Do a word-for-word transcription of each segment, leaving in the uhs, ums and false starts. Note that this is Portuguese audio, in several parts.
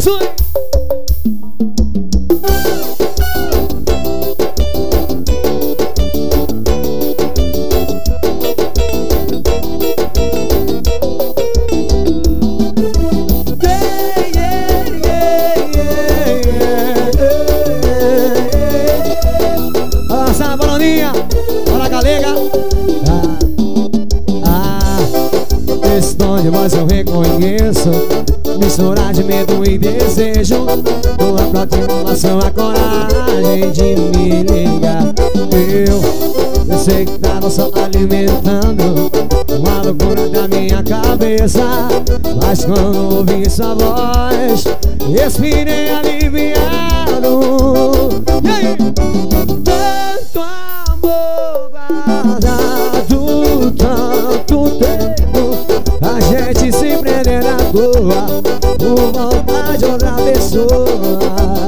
mais um. Nossa, baloninha, bora galega. Ah, ah, esse tom de voz eu reconheço. Misturar de medo e desejo. Tô aplaudindo a sua coragem de me ligar. Eu, eu sei que tava só alimentando uma loucura da minha cabeça, mas quando ouvi sua voz, respirei aliviado. E aí? Tanto amor guardado, tanto tempo, a gente se prender à toa por vontade de outra pessoa.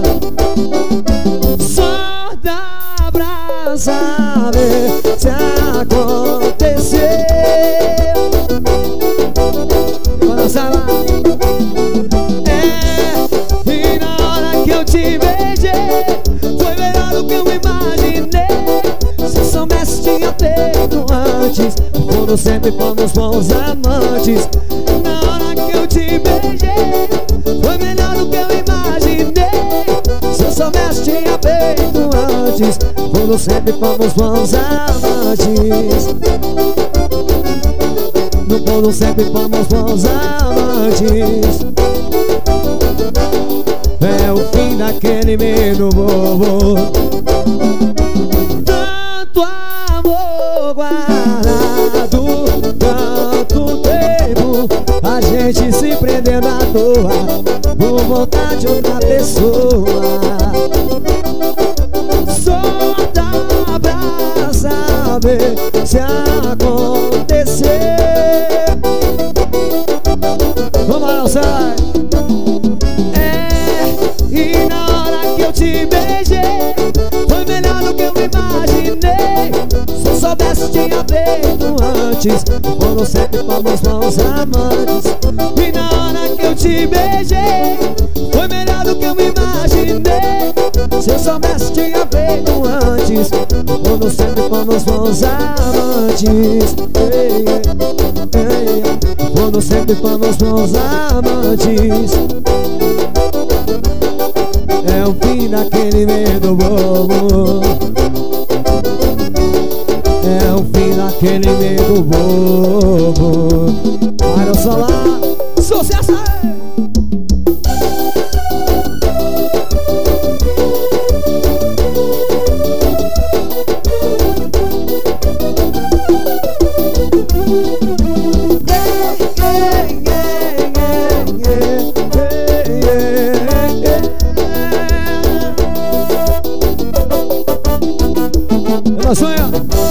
Só dá pra saber se aconteceu. Balança lá. É, e na hora que eu te beijei, foi melhor do que eu imaginei. Se eu soubesse tinha feito antes, quando sempre fomos bons amantes. Na hora que eu te beijei, foi melhor do que eu imaginei. Se eu soubesse tinha feito antes, quando sempre fomos bons amantes. No bolo sempre fomos bons amantes. É o fim daquele medo bobo. Tanto amor guardado, tanto tempo, a gente se prendendo à toa por vontade de outra pessoa. Só dá pra saber se aconteceu. Vamos lá, sai. É, e na hora que eu te beijei, foi melhor do que eu imaginei. Se eu soubesse tinha feito antes, quando sempre fomos bons amantes. E na hora que eu te beijei, foi melhor do que eu imaginei. Se eu soubesse tinha feito antes, quando sempre fomos bons amantes. Ei, ei, ei, quando sempre fomos bons amantes. É o fim daquele medo bobo. É o fim daquele medo bobo. Olha só lá, sucesso!